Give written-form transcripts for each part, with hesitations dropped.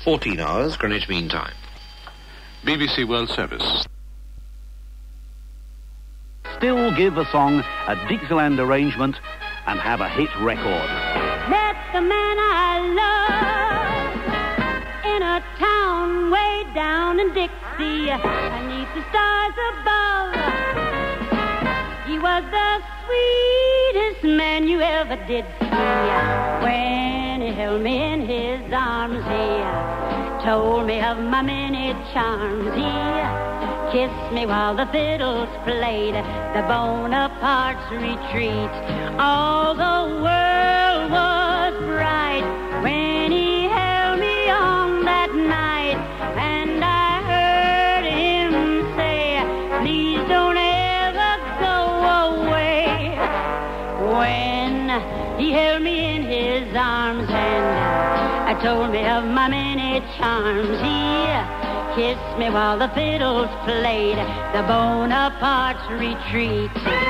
14 hours, Greenwich Mean Time. BBC World Service. Still give a song a Dixieland arrangement and have a hit record. Met the man I love in a town way down in Dixie, beneath the stars above. He was the sweetest man you ever did see. When he held me in his arms, he told me of my many charms. He kissed me while the fiddles played the Bonaparte's retreat. All the world was bright when he held me on that night, and I heard him say, please don't ever go away. When he held me in his arms and I told me of my many charms, he kissed me while the fiddles played the Bonaparte's retreat.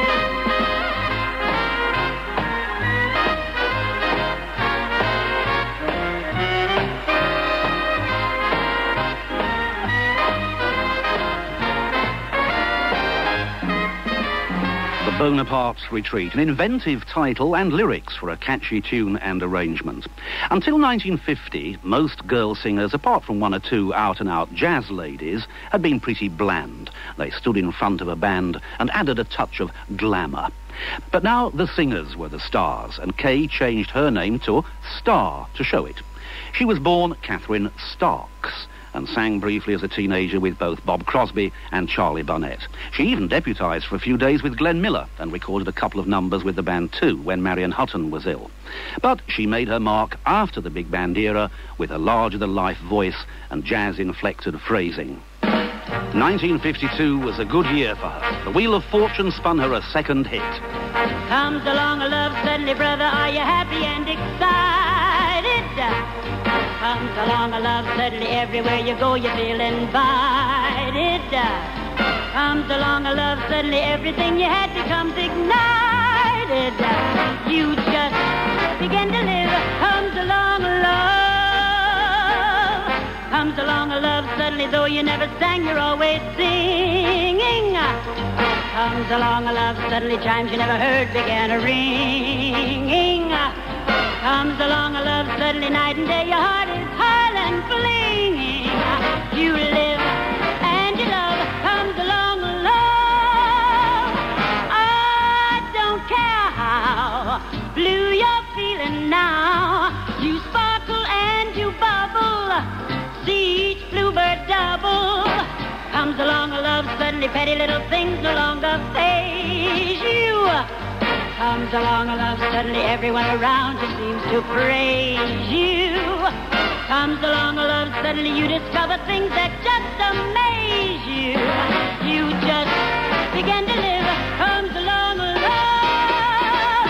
Bonaparte's Retreat, an inventive title and lyrics for a catchy tune and arrangement. Until 1950, most girl singers, apart from one or two out-and-out jazz ladies, had been pretty bland. They stood in front of a band and added a touch of glamour. But now the singers were the stars, and Kay changed her name to Star to show it. She was born Catherine Starks and sang briefly as a teenager with both Bob Crosby and Charlie Barnett. She even deputised for a few days with Glenn Miller and recorded a couple of numbers with the band too when Marion Hutton was ill. But she made her mark after the big band era with a larger-than-life voice and jazz-inflected phrasing. 1952 was a good year for her. The Wheel of Fortune spun her a second hit. Comes along a love suddenly, brother, are you happy and excited? Comes along a love suddenly, everywhere you go you feel invited. Comes along a love suddenly, everything you had becomes ignited. You just begin to live. Comes along a love. Comes along a love suddenly, though you never sang, you're always singing. Comes along a love suddenly, chimes you never heard began a ringing. Comes along a love suddenly, night and day, your heart is highland flinging. You live and you love. Comes along a love. I don't care how blue you're feeling now. You sparkle and you bubble. See each bluebird double. Comes along a love suddenly, petty little things no longer faze you. Comes along a love suddenly, everyone around you seems to praise you. Comes along a love suddenly, you discover things that just amaze you. You just begin to live. Comes along a love.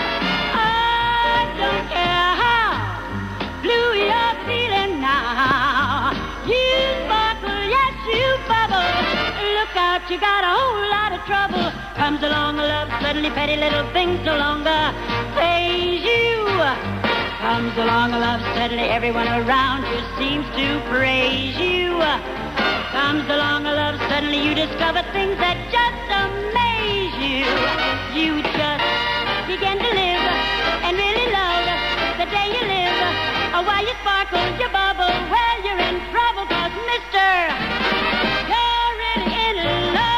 I don't care how blue you're feeling now. You sparkle, yes you bubble. Look out, you got a whole lot of trouble. Comes along a love suddenly, petty little things no longer faze you. Comes along a love suddenly, everyone around you seems to praise you. Comes along a love suddenly, you discover things that just amaze you. You just begin to live and really love the day you live. While you sparkle, you bubble, well you're in trouble, 'cause mister, you're really in love.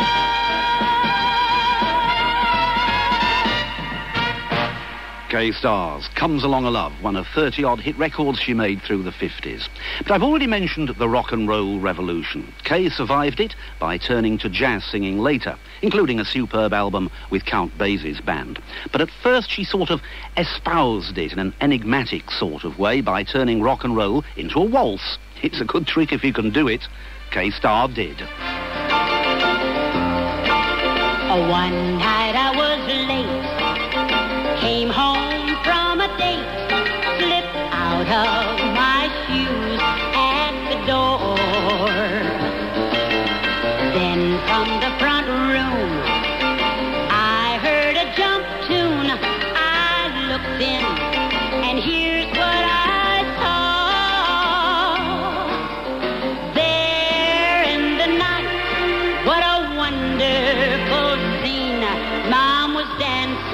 Kay Starrs, Comes Along a Love, one of 30-odd hit records she made through the 50s. But I've already mentioned the rock and roll revolution. Kay survived it by turning to jazz singing later, including a superb album with Count Basie's band. But at first she sort of espoused it in an enigmatic sort of way by turning rock and roll into a waltz. It's a good trick if you can do it. Kay Starr did. One night I was late, came home from a date, slipped out of my shoes at the door. Then from the front room I heard a jump tune. I looked in and here's what I saw.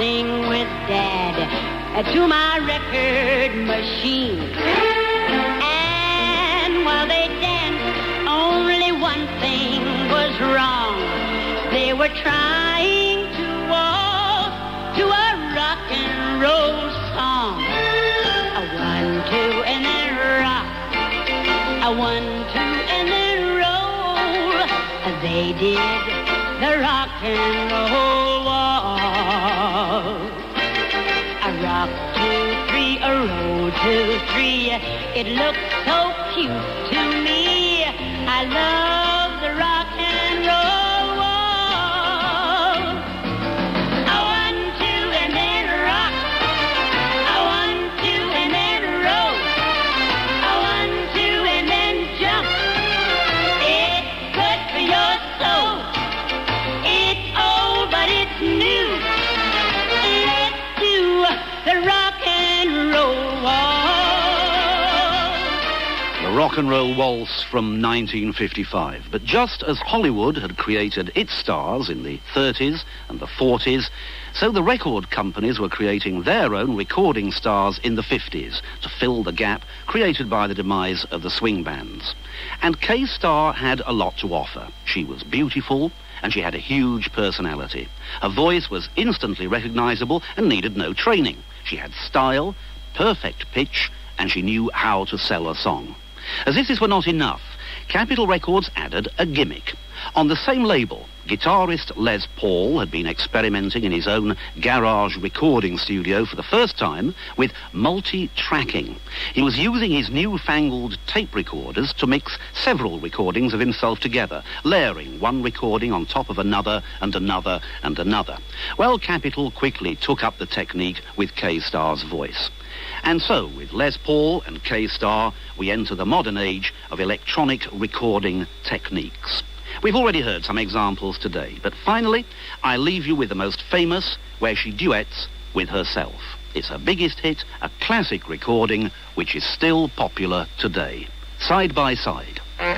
sing with Dad to my record machine. And while they danced, only one thing was wrong. They were trying to walk to a rock and roll song. A 1, 2, and then rock. A 1, 2, and then roll. They did the rock and roll walk. A rock, 2, 3, a roll, 2, 3. It looks so cute to me. I love the rock and roll walk. A 1, 2, and then rock. A 1, 2, and then roll. A 1, 2, and then jump. It's good for your soul. It's old, but it's new. Let's do the rock and roll waltz. The Rock and Roll Waltz from 1955. But just as Hollywood had created its stars in the 30s and the 40s, so the record companies were creating their own recording stars in the 50s to fill the gap created by the demise of the swing bands. And Kay Starr had a lot to offer. She was beautiful, and she had a huge personality. Her voice was instantly recognizable and needed no training. She had style, perfect pitch, and she knew how to sell a song. As if this were not enough, Capitol Records added a gimmick. On the same label, guitarist Les Paul had been experimenting in his own garage recording studio for the first time with multi-tracking. He was using his newfangled tape recorders to mix several recordings of himself together, layering one recording on top of another and another and another. Well, Capitol quickly took up the technique with Kay Starr's voice. And so, with Les Paul and Kay Starr, we enter the modern age of electronic recording techniques. We've already heard some examples today, but finally, I leave you with the most famous, where she duets with herself. It's her biggest hit, a classic recording, which is still popular today. Side by Side.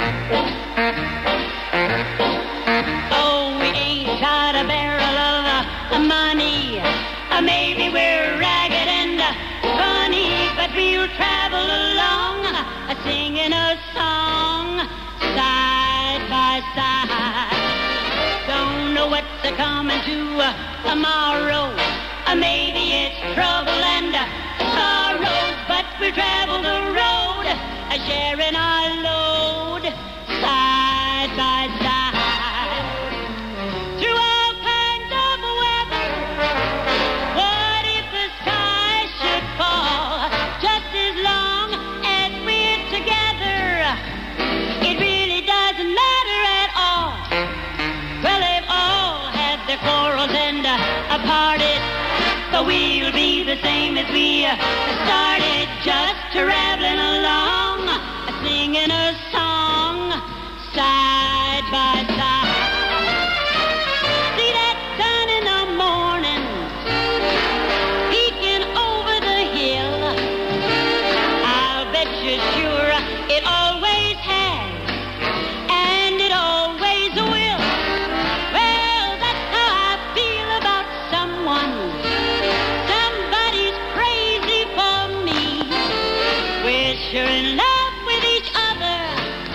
Oh, we ain't got a barrel of money. Maybe we're ragged and funny, but we'll travel along singing a song side by side. Don't know what's coming to tomorrow. Maybe it's trouble and sorrow, but we'll travel the road, sharing our load side by side. Through all kinds of weather, what if the sky should fall? Just as long as we're together, it really doesn't matter at all. Well, they've all had their quarrels and parted, but we'll be the same as we started, just traveling along, singing a song side by side. See that sun in the morning peeking over the hill? I'll bet you sure it always has, and it always will. Well, that's how I feel about someone. Somebody's crazy for me. We're sure in love with each other,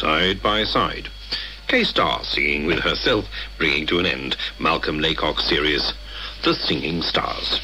side by side. K-Star singing with herself, bringing to an end Malcolm Laycock's series, The Singing Stars.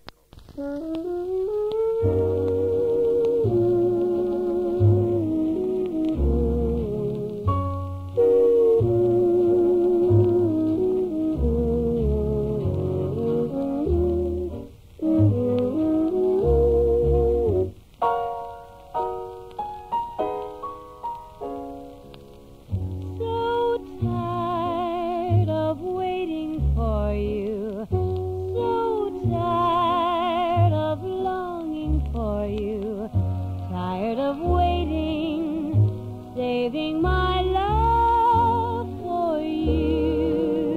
Saving my love for you.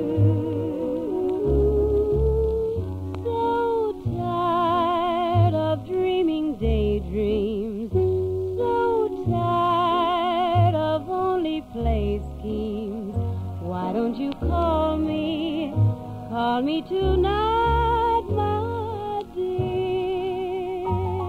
So tired of dreaming daydreams. So tired of only play schemes. Why don't you call me tonight, my dear?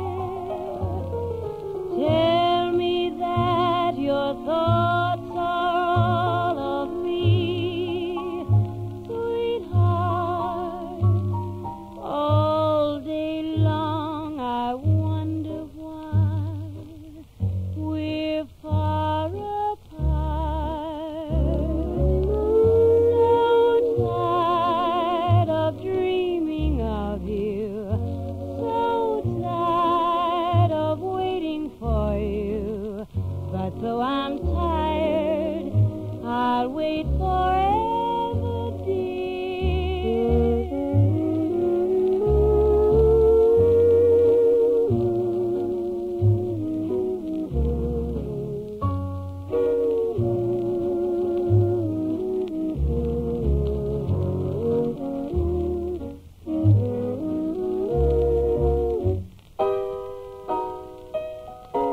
Tell me that your thoughts are all of me, sweetheart. All day long I wonder why we're far apart. So tired of dreaming of you, so tired of waiting for you. But though I'm tired, I'll wait forever, dear.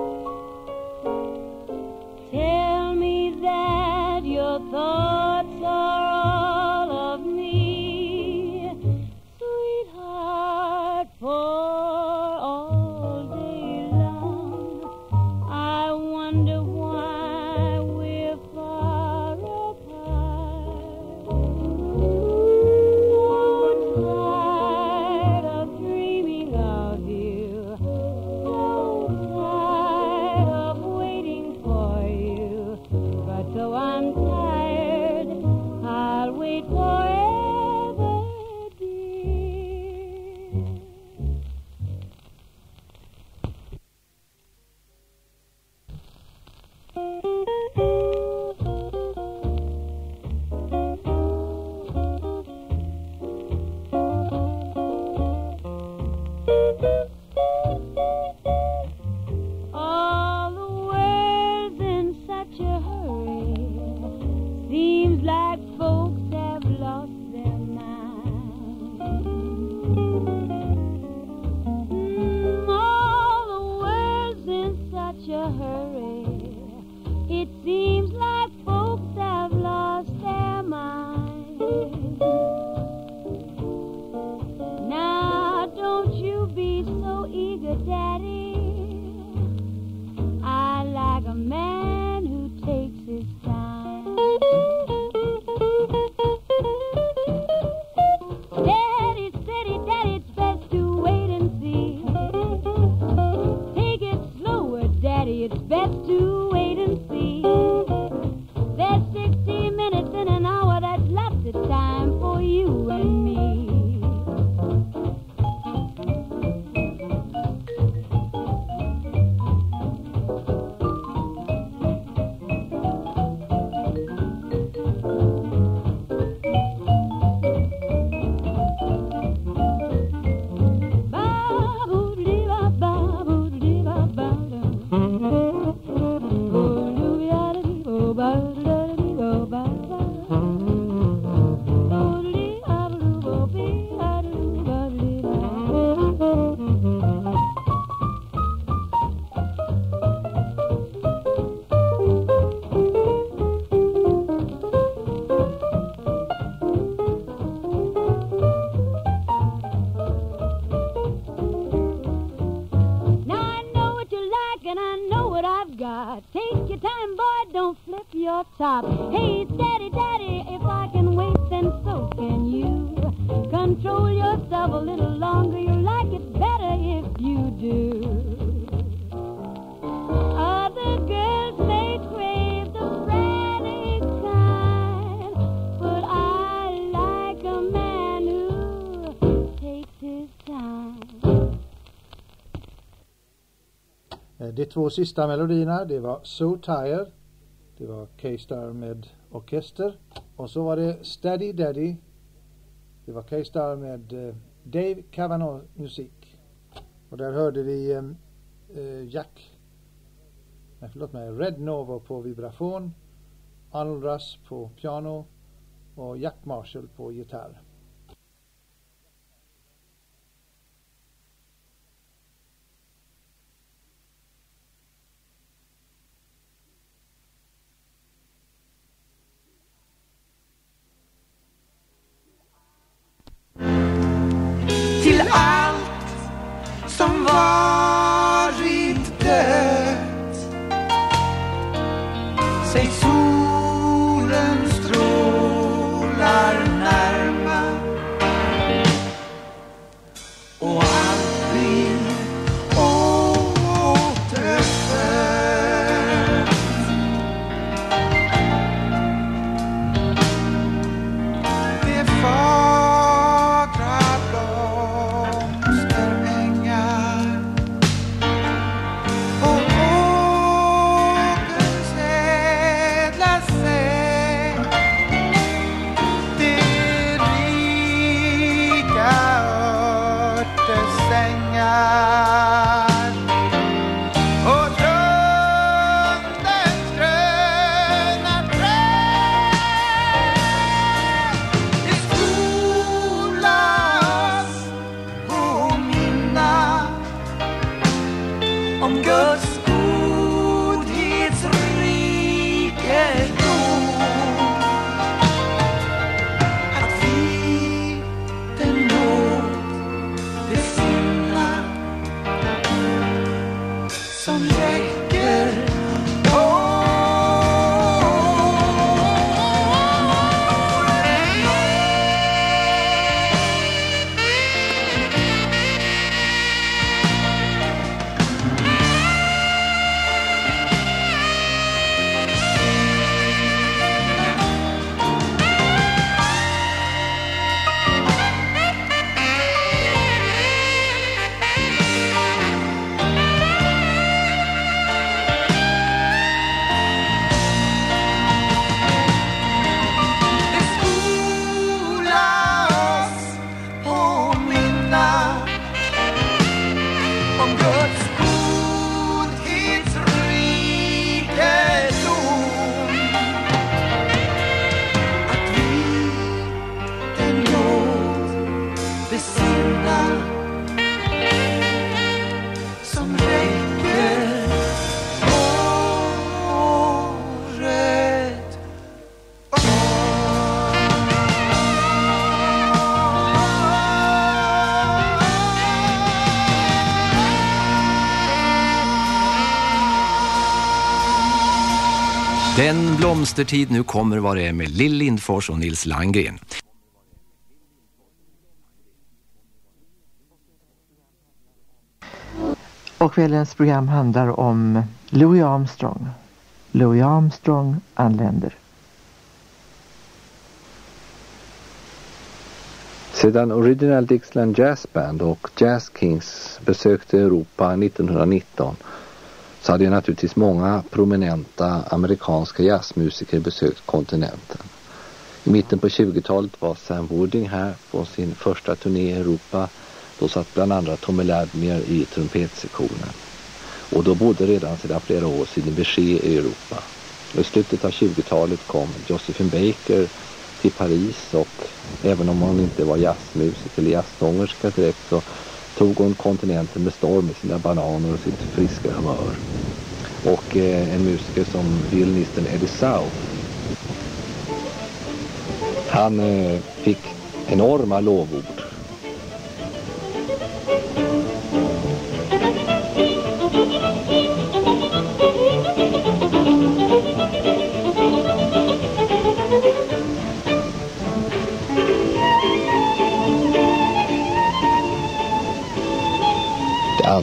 Tell me that your thoughts what I've got. Take your time, boy, don't flip your top. Hey, daddy, daddy, if I can wait, then so can you. Control yourself a little longer, you'll like it better if you do. Other girls may crave the frantic kind, but I like a man who takes his time. De två sista melodierna, det var So Tired, det var K-Star med orkester, och så var det Steady Daddy, det var K-Star med Dave Cavanaugh musik. Och där hörde vi Red Novo på vibrafon, Arnold Russ på piano och Jack Marshall på gitarr. Till allt som varit dött, säg solen strålar närma, och allt blir återfött. Det fagra blomsterängar och åkern sädlar sig. Det rika örtesängar och rundens gröna träd. Det skolas påminna om Guds godhetsrikedom, att vi den nåd besinna som räcker Den blomstertid nu kommer vad det är med Lill Lindfors och Nils Landgren. Och kvällens program handlar om Louis Armstrong. Louis Armstrong anländer. Sedan Original Dixieland Jazz Band och Jazz Kings besökte Europa 1919 så hade naturligtvis många prominenta amerikanska jazzmusiker besökt kontinenten. I mitten på 20-talet var Sam Wooding här på sin första turné i Europa. Då satt bland andra Tommy Ladmer i trumpetsektionen. Och då bodde redan sedan flera år sedan Bechet i Europa. I slutet av 20-talet kom Josephine Baker till Paris, och även om hon inte var jazzmusiker eller jazzsångerska direkt så tog hon kontinenten med storm med sina bananer och sitt friska humör. Och en musiker som violinisten Eddie South, han fick enorma lovord.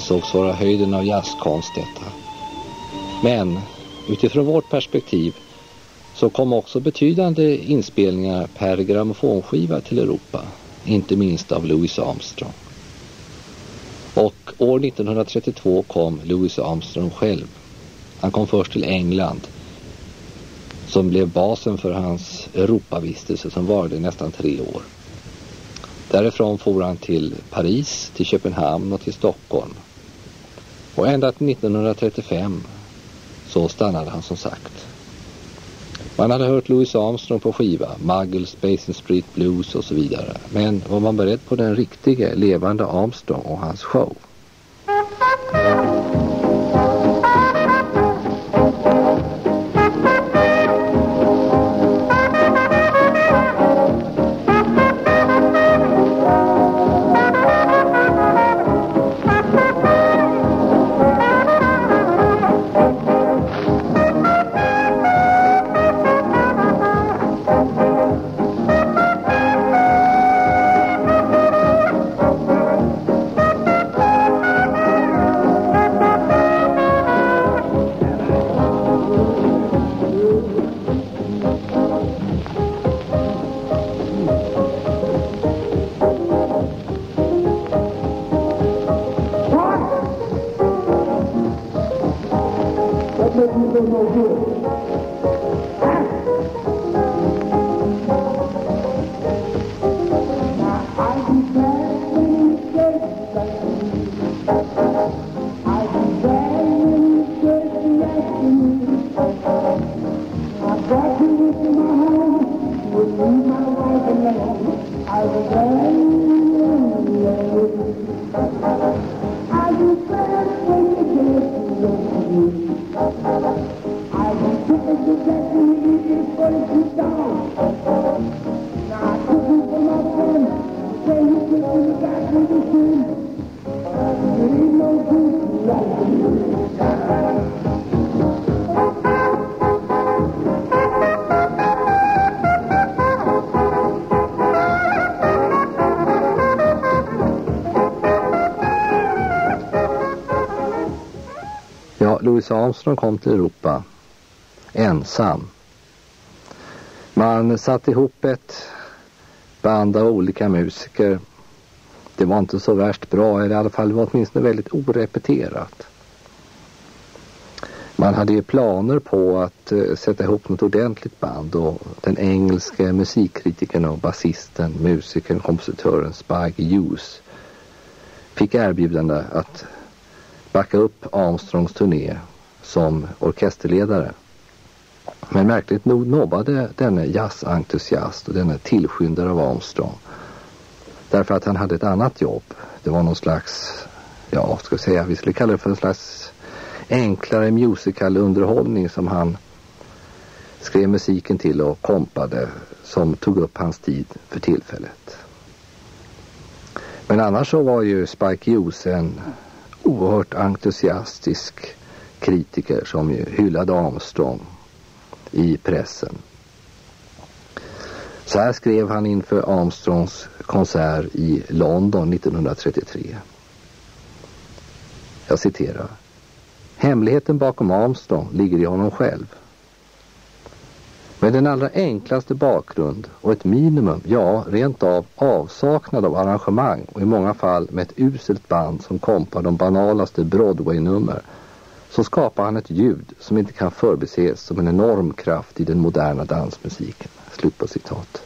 ansågs vara höjden av jazzkonst detta. Men utifrån vårt perspektiv så kom också betydande inspelningar per grammofonskiva till Europa, inte minst av Louis Armstrong. Och år 1932 kom Louis Armstrong själv. Han kom först till England, som blev basen för hans Europavistelse som varade nästan 3 år. Därifrån for han till Paris, till Köpenhamn och till Stockholm. Och ända till 1935 så stannade han som sagt. Man hade hört Louis Armstrong på skiva, Muggles, Basin Street Blues och så vidare. Men var man beredd på den riktiga, levande Armstrong och hans show? Louis Armstrong kom till Europa ensam. Man satte ihop ett band av olika musiker. Det var inte så värst bra, eller i alla fall var åtminstone väldigt orepeterat. Man hade ju planer på att sätta ihop något ordentligt band, och den engelska musikkritikern och basisten, musikern, kompositören Spike Hughes fick erbjudande att backa upp Armstrongs turné som orkesterledare. Men märkligt nog nobbade denne jazzentusiast och denne tillskyndare av Armstrong. Därför att han hade ett annat jobb. Det var någon slags, vi skulle kalla det för en slags enklare musical-underhållning som han skrev musiken till och kompade, som tog upp hans tid för tillfället. Men annars så var ju Spike Hughes en oerhört entusiastisk kritiker som ju hyllade Armstrong i pressen. Så här skrev han inför Armstrongs konsert i London 1933. Jag citerar: "Hemligheten bakom Armstrong ligger i honom själv. Med den allra enklaste bakgrund och ett minimum, ja rent av avsaknad av arrangemang, och i många fall med ett uselt band som kompar de banalaste Broadway-nummer, så skapar han ett ljud som inte kan förbises som en enorm kraft i den moderna dansmusiken." Slut på citat.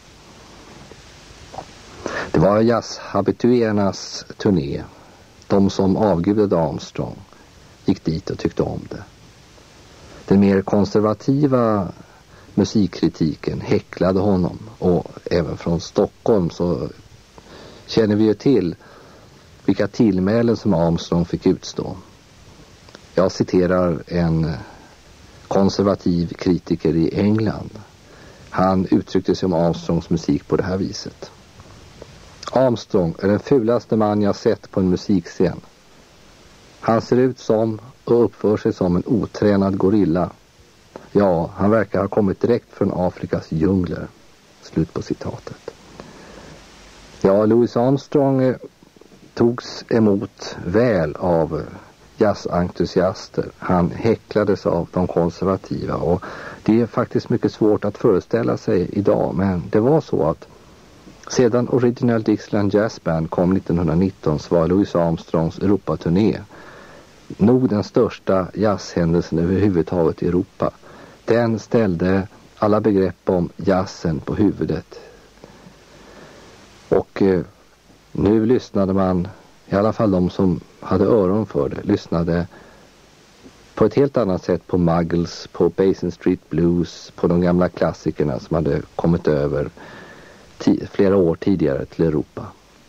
Det var jazzhabituernas turné. De som avgudade Armstrong gick dit och tyckte om det. Den mer konservativa musikkritiken häcklade honom, och även från Stockholm så känner vi ju till vilka tillmälen som Armstrong fick utstå. Jag citerar en konservativ kritiker i England. Han uttryckte sig om Armstrongs musik på det här viset: "Armstrong är den fulaste man jag sett på en musikscen. Han ser ut som och uppför sig som en otränad gorilla. Ja, han verkar ha kommit direkt från Afrikas djungler." Slut på citatet. Ja, Louis Armstrong togs emot väl av jazzentusiaster. Han häcklades av de konservativa och det är faktiskt mycket svårt att föreställa sig idag, men det var så att sedan Original Dixieland Jazz Band kom 1919 så var Louis Armstrongs Europaturné nog den största jazzhändelsen överhuvudtaget i Europa. Den ställde alla begrepp om jazzen på huvudet. Och nu lyssnade man, i alla fall de som hade öron för det, lyssnade på ett helt annat sätt på Muggles, på Basin Street Blues, på de gamla klassikerna som hade kommit över flera år tidigare till Europa.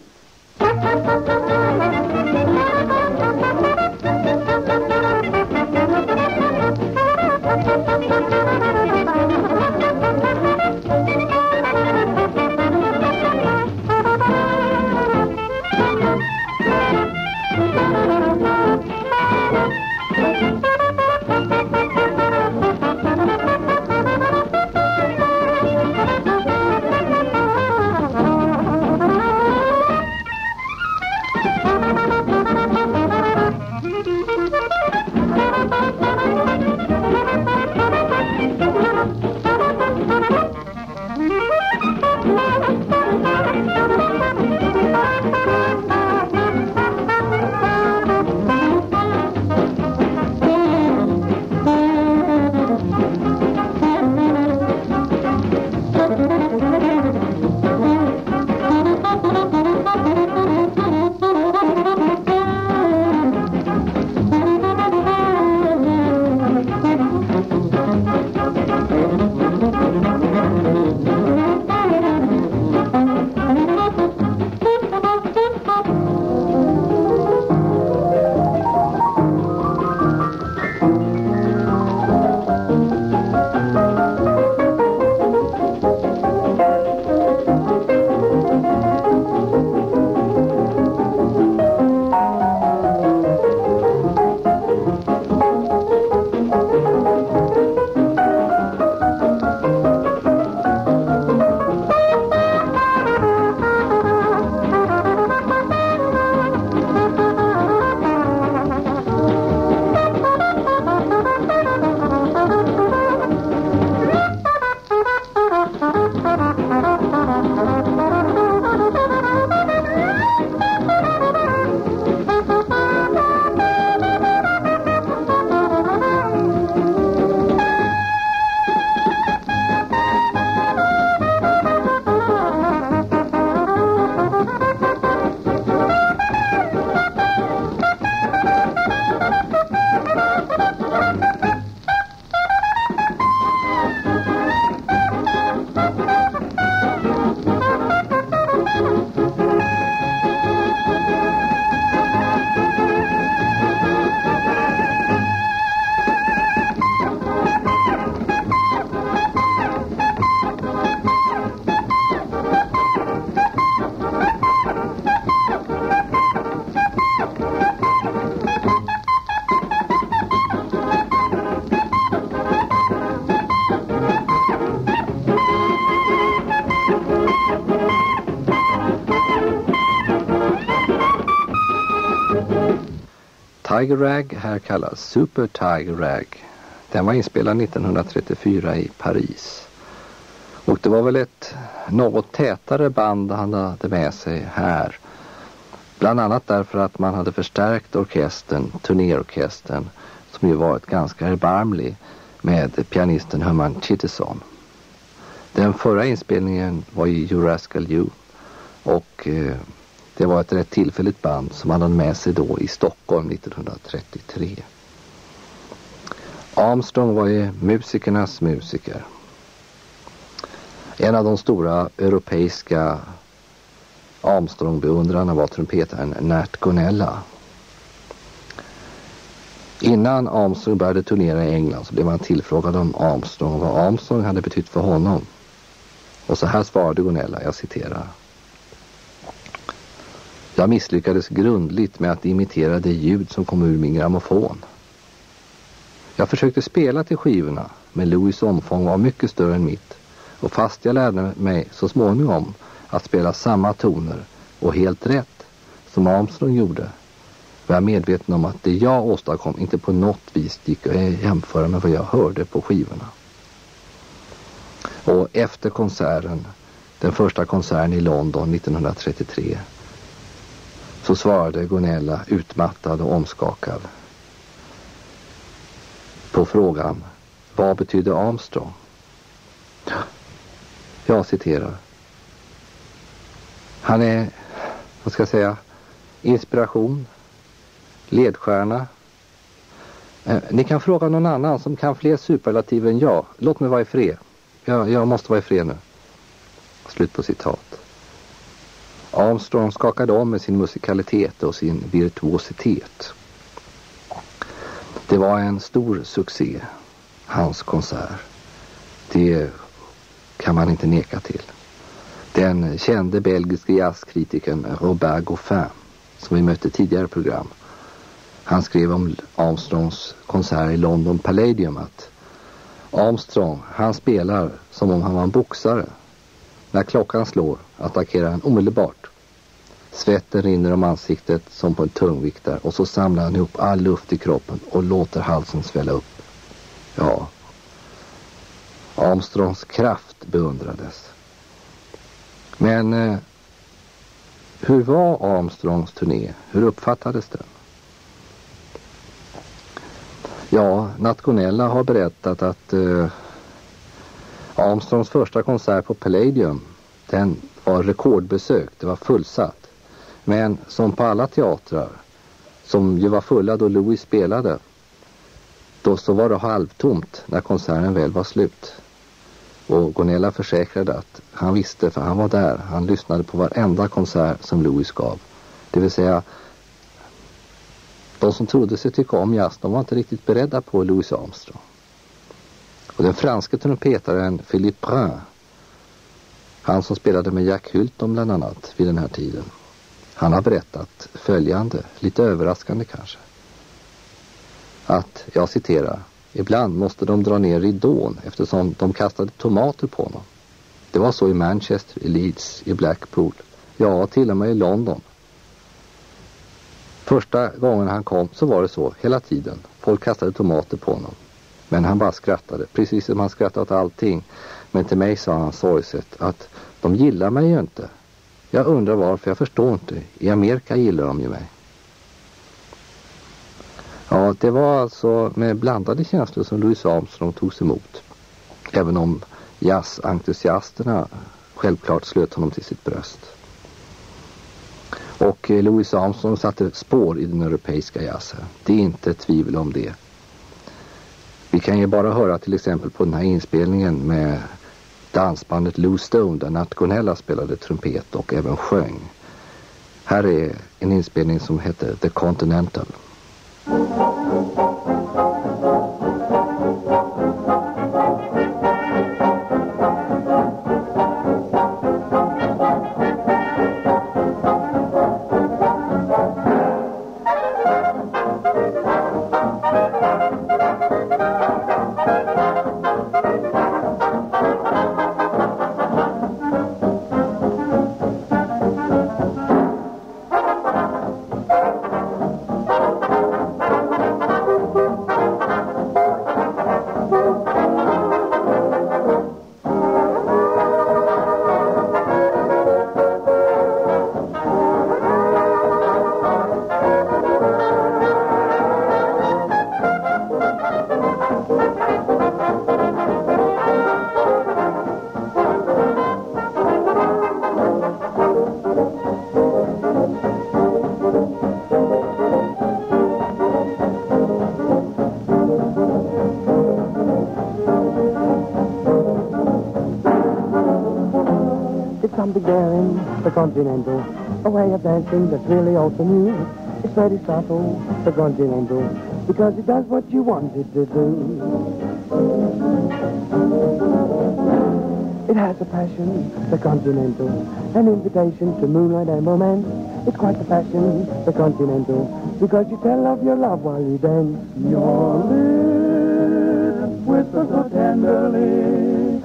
Tiger Rag här kallas Super Tiger Rag. Den var inspelad 1934 i Paris. Och det var väl ett något tätare band han hade med sig här. Bland annat därför att man hade förstärkt orkestern, turnéorkestern, som ju varit ganska erbarmlig med pianisten Herman Chittison. Den förra inspelningen var i You Rascal You och det var ett rätt tillfälligt band som han hade med sig då i Stockholm 1933. Armstrong var ju musikernas musiker. En av de stora europeiska Armstrong-beundrarna var trumpetaren Nat Gonella. Innan Armstrong började turnera i England så blev man tillfrågad om Armstrong och vad Armstrong hade betytt för honom. Och så här svarade Gonella, jag citerar: jag misslyckades grundligt med att imitera det ljud som kom ur min grammofon. Jag försökte spela till skivorna, men Louis omfång var mycket större än mitt. Och fast jag lärde mig så småningom att spela samma toner och helt rätt, som Armstrong gjorde, var jag medveten om att det jag åstadkom inte på något vis gick att jämföra med vad jag hörde på skivorna. Och efter konserten, den första konserten i London 1933, så svarade Gonella utmattad och omskakad på frågan: vad betyder Armstrong? Jag citerar: han är, vad ska jag säga, inspiration, ledstjärna. Ni kan fråga någon annan som kan fler superlativ än jag. Låt mig vara i fred. Jag måste vara i fred nu. Slut på citat. Armstrong skakade om med sin musikalitet och sin virtuositet. Det var en stor succé, hans konsert. Det kan man inte neka till. Den kände belgiske jazzkritiken Robert Goffin, som vi mötte tidigare i program, han skrev om Armstrongs konsert i London Palladium att Armstrong, han spelar som om han var en boxare. När klockan slår attackerar han omedelbart. Svetten rinner om ansiktet som på en tungviktare och så samlar han ihop all luft i kroppen och låter halsen svälla upp. Ja, Armstrongs kraft beundrades. Men hur var Armstrongs turné? Hur uppfattades den? Ja, Nationella har berättat att Armstrongs första konsert på Palladium, den var rekordbesök, det var fullsatt. Men som på alla teatrar, som ju var fulla då Louis spelade, då så var det halvtomt när konserten väl var slut. Och Gonella försäkrade att han visste, för han var där, han lyssnade på varenda konsert som Louis gav. Det vill säga, de som trodde sig tycka om jazz, de var inte riktigt beredda på Louis Armstrong. Och den franske trumpetaren Philippe Brun, han som spelade med Jack Hylton bland annat vid den här tiden, han har berättat följande, lite överraskande kanske. Att, jag citerar, ibland måste de dra ner ridån eftersom de kastade tomater på honom. Det var så i Manchester, i Leeds, i Blackpool, ja till och med i London. Första gången han kom så var det så hela tiden. Folk kastade tomater på honom. Men han bara skrattade, precis som han skrattade åt allting. Men till mig sa han sorgset att de gillar mig ju inte. Jag undrar varför, jag förstår inte. I Amerika gillar de ju mig. Ja, det var alltså med blandade känslor som Louis Armstrong togs emot. Även om jazzentusiasterna självklart slöt honom till sitt bröst. Och Louis Armstrong satte spår i den europeiska jazzen. Det är inte ett tvivel om det. Vi kan ju bara höra till exempel på den här inspelningen med dansbandet Lou Stone där Nat Gonella spelade trumpet och även sjöng. Här är en inspelning som heter The Continental. Something there in the Continental, a way of dancing that's really also new. It's very subtle, the Continental, because it does what you want it to do. It has a passion, the Continental, an invitation to moonlight and romance. It's quite the fashion, the Continental, because you tell of your love while you dance. Your lips whisper so tenderly,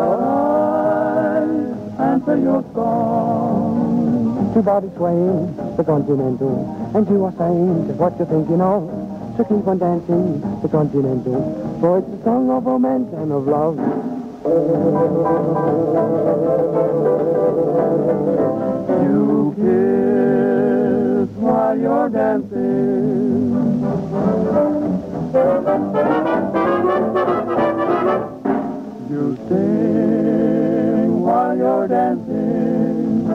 answer your song. Two bodies swaying the Continental. And you are saying just what you're thinking of. So keep on dancing the Continental. For it's a song of romance and of love. You kiss while you're dancing. You sing while you're dancing.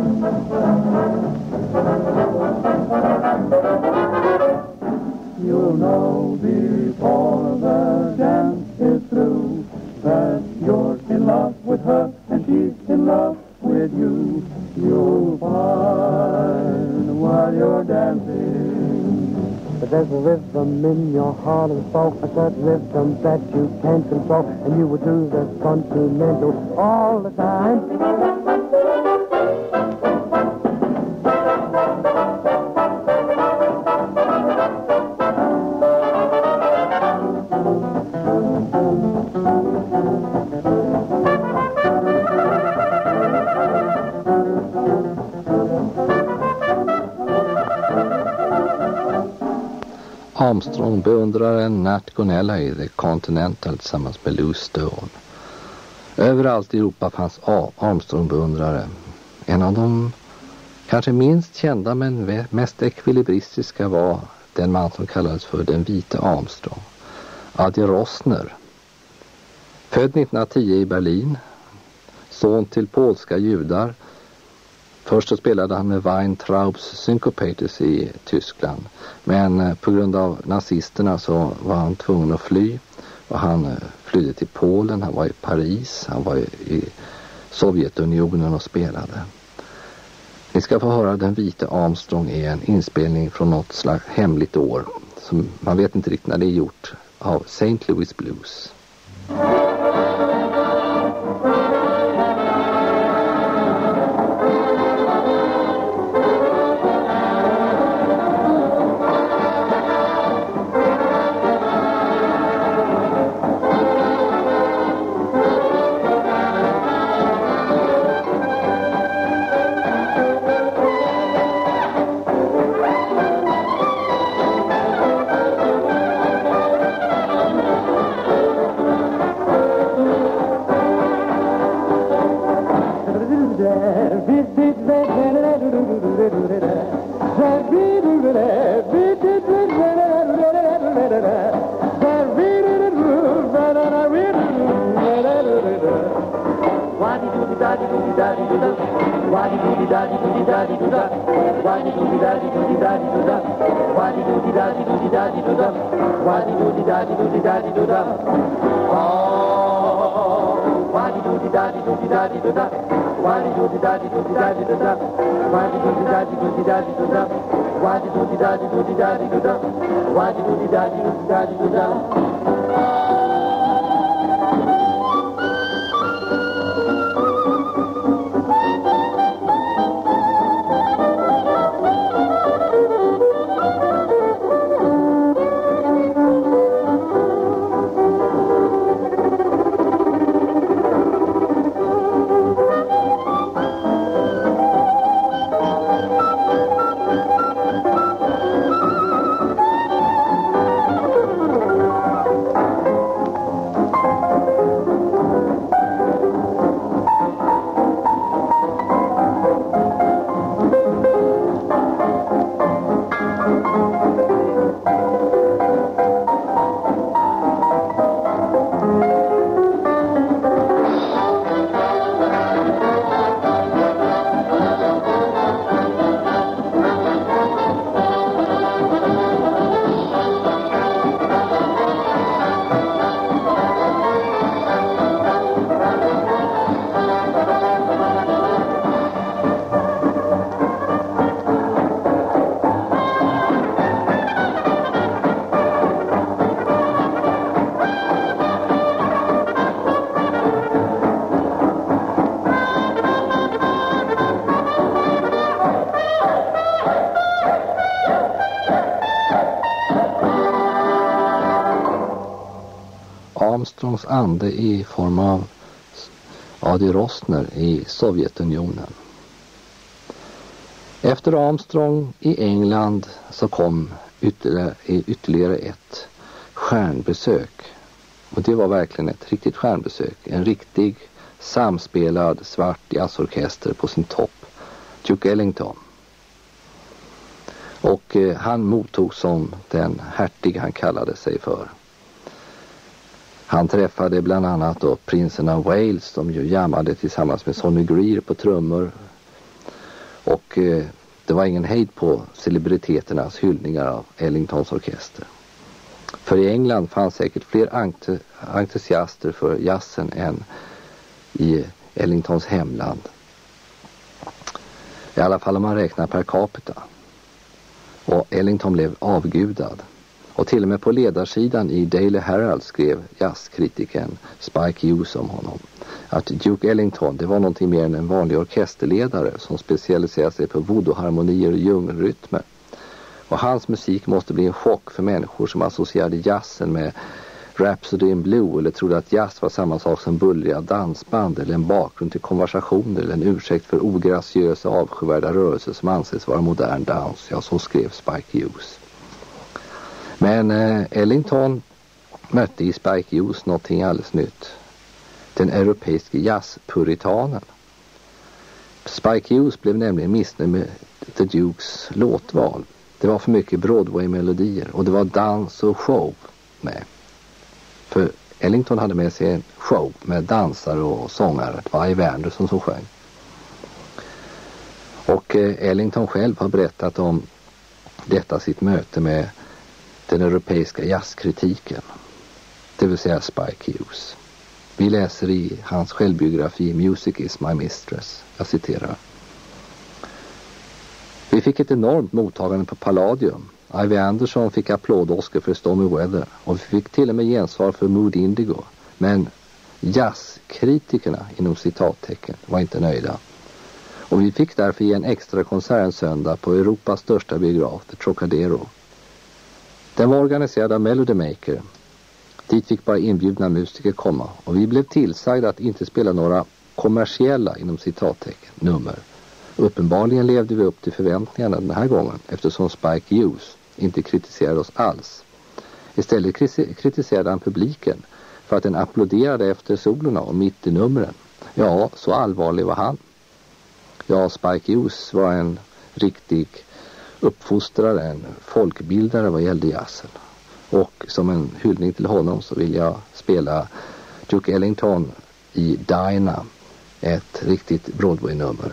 You'll know before the dance is through that you're in love with her and she's in love with you. You'll find while you're dancing. But there's a rhythm in your heart and soul, a certain rhythm that you can't control, and you will do the Continental all the time. Armstrong beundraren Nat Gonella i The Continental tillsammans med Lou Stone. Överallt i Europa fanns Armstrong-beundrare. En av de kanske minst kända men mest ekvilibristiska var den man som kallades för den vita Armstrong, Adi Rosner. Född 1910 i Berlin, son till polska judar. Först så spelade han med Weintraubs Syncopators i Tyskland. Men på grund av nazisterna så var han tvungen att fly. Och han flydde till Polen, han var i Paris, han var i Sovjetunionen och spelade. Ni ska få höra Den vita Armstrong är en inspelning från något slags hemligt år. Som man vet inte riktigt när det är gjort, av St. Louis Blues. Armstrongs ande i form av Adi Rosner i Sovjetunionen. Efter Armstrong i England så kom ytterligare ett stjärnbesök. Och det var verkligen ett riktigt stjärnbesök. En riktig samspelad svart jazzorkester på sin topp. Duke Ellington. Och han mottog som den hertig han kallade sig för. Han träffade bland annat då prinsen av Wales som ju jammade tillsammans med Sonny Greer på trummor. Och det var ingen hejd på celebriteternas hyllningar av Ellingtons orkester. För i England fanns säkert fler entusiaster för jazzen än i Ellingtons hemland. I alla fall om man räknar per capita. Och Ellington blev avgudad. Och till och med på ledarsidan i Daily Herald skrev jazzkritiken Spike Hughes om honom. Att Duke Ellington, det var någonting mer än en vanlig orkesterledare som specialiserade sig på voodoo-harmonier och djungelrytmer. Och hans musik måste bli en chock för människor som associerade jazzen med Rhapsody in Blue eller trodde att jazz var samma sak som bullriga dansband eller en bakgrund till konversationer eller en ursäkt för ograciösa avskyvärda rörelser som anses vara modern dans. Ja, så skrev Spike Hughes. Men Ellington mötte i Spike Hughes någonting alldeles nytt. Den europeiska jazzpuritanen. Spike Hughes blev nämligen missnöjd med The Dukes låtval. Det var för mycket Broadway-melodier och det var dans och show med. För Ellington hade med sig en show med dansare och sångare. Det var Ivy Anderson som sjöng. Och Ellington själv har berättat om detta sitt möte med den europeiska jazzkritiken. Det vill säga Spike Hughes. Vi läser i hans självbiografi Music is my mistress. Jag citerar. Vi fick ett enormt mottagande på Palladium. Ivy Anderson fick applåd-Oscar för Stormy Weather. Och vi fick till och med gensvar för Mood Indigo. Men jazzkritikerna, inom citattecken, var inte nöjda. Och vi fick därför ge en extra konsert en söndag på Europas största biograf, The Trocadero. Den var organiserad av Melody Maker. Dit fick bara inbjudna musiker komma. Och vi blev tillsagda att inte spela några kommersiella, inom citattecken, nummer. Uppenbarligen levde vi upp till förväntningarna den här gången eftersom Spike Hughes inte kritiserade oss alls. Istället kritiserade han publiken för att den applåderade efter solorna och mitt i numren. Ja, så allvarlig var han. Ja, Spike Hughes var en riktig uppfostrare, en folkbildare vad gällde jazzen. Och som en hyllning till honom så vill jag spela Duke Ellington i Dinah, ett riktigt Broadway-nummer.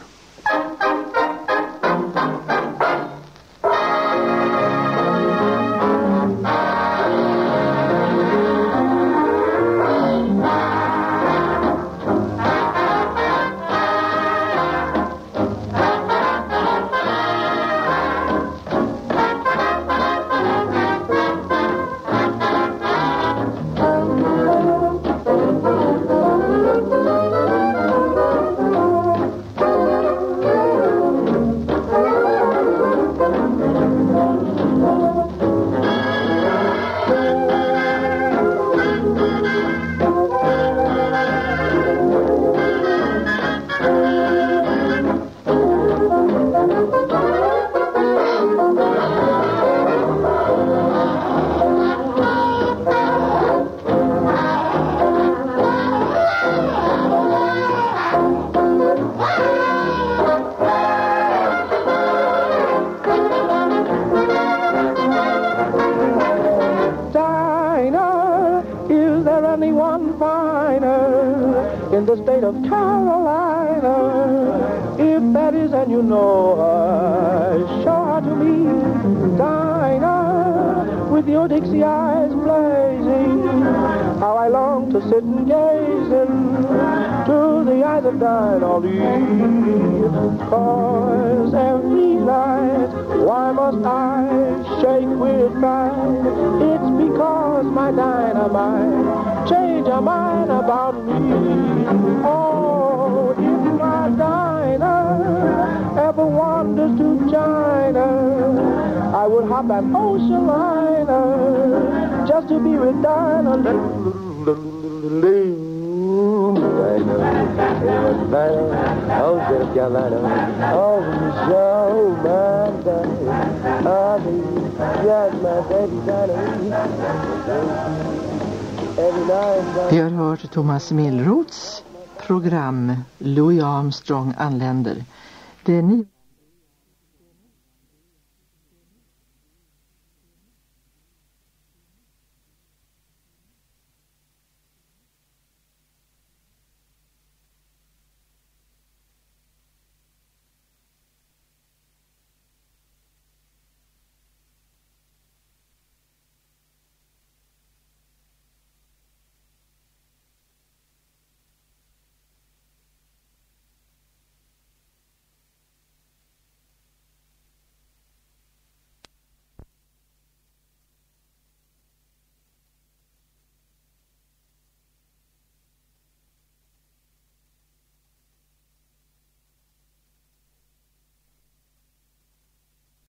In the state of Carolina, if that is and you know her, show her to me, Dinah, with your Dixie eyes blazing, how I long to sit and gaze into the eyes of Dinah Lee, 'cause every night, why must I shake with pride? It's because my dynamite change her mind about me. Oh, if my Dinah ever wanders to China, I would hop an ocean liner just to be with Dinah. Havana, oh, South Carolina, oh, show my daddy, I'll be just my baby daddy. Vi har hört Thomas Milroths program Louis Armstrong anländer. Det är